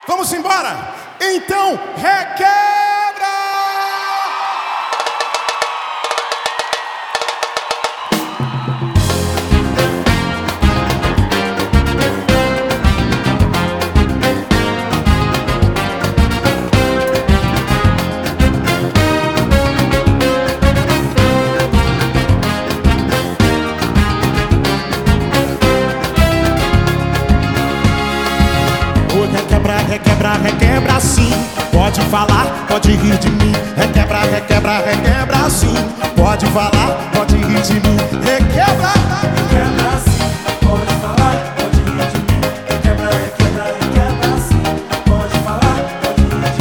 Vamos embora? Então, requebra! Requebra, requebra, requebra sim. Pode falar, pode rir de mim. Requebra, requebra, requebra sim. Pode falar, pode rir de mim. Requebra, requebra sim. Pode falar, pode rir de mim. Requebra, requebra, requebra sim. Pode falar, pode rir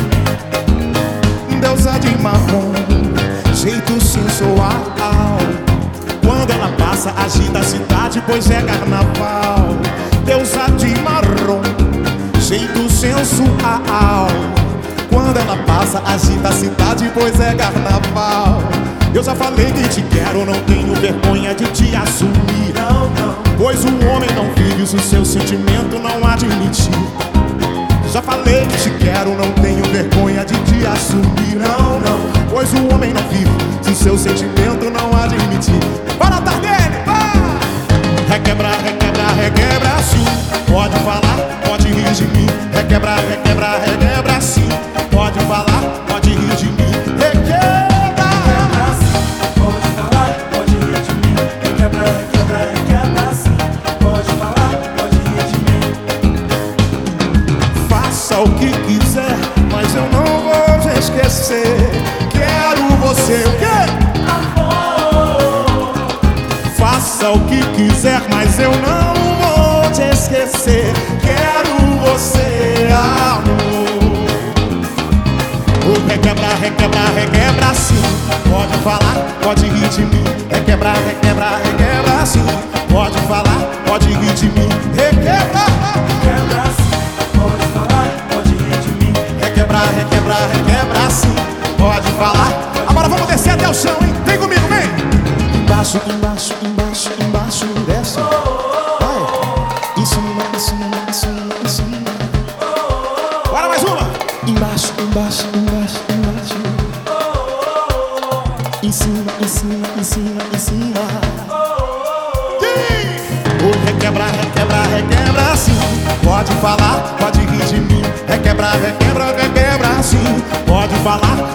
de mim. Deusa de marrom, jeito sensual. Quando ela passa, agita a cidade, pois é carnaval. Deusa de marrom, jeito sensual. Quando ela passa, agita a cidade, pois é carnaval. Eu já falei que te quero, não tenho vergonha de te assumir. Não, não. Pois o homem não vive se o seu sentimento não admitir. Já falei que te quero, não tenho vergonha de te assumir. Não, não. Pois o homem não vive se o seu sentimento não admitir. Para, Tardelli, vai! Requebra, requebra, requebra sim. Pode falar, pode rir de mim. Requebra, requebra, requebra sim. Pode falar, pode rir de mim. Requebra, requebra sim. Pode falar, pode rir de mim. Requebra, requebra, requebra sim. Pode falar, pode rir de mim. faça o que quiser, mas eu não vou te esquecer. Quero você, o quê? Amor. Faça o que quiser, mas eu não vou te esquecer. Quero você, amor. Requebra, requebra, requebra sim. Pode falar, pode rir de mim. Requebra, requebra, requebra sim. Pode falar, pode rir de mim. Requebra, requebra sim. Pode falar, pode rir de mim. requebra, requebra, requebra sim. Pode falar. Agora vamos descer até o chão, hein? Vem comigo, vem! Embaixo, embaixo, embaixo, embaixo, desce. Vai. Em cima, em cima, em cima, em cima. Bora mais uma. Embaixo, embaixo, embaixo, embaixo. Em cima, em cima, em cima, em cima. Requebra, requebra, requebra sim. Pode falar, pode rir de mim. Requebra, requebra, requebra sim. Pode falar,